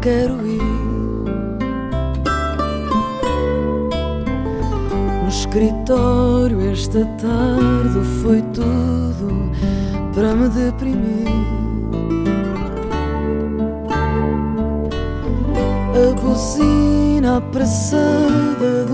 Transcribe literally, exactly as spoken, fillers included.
quero ir. No escritório esta tarde foi tudo para me deprimir. A buzina apressada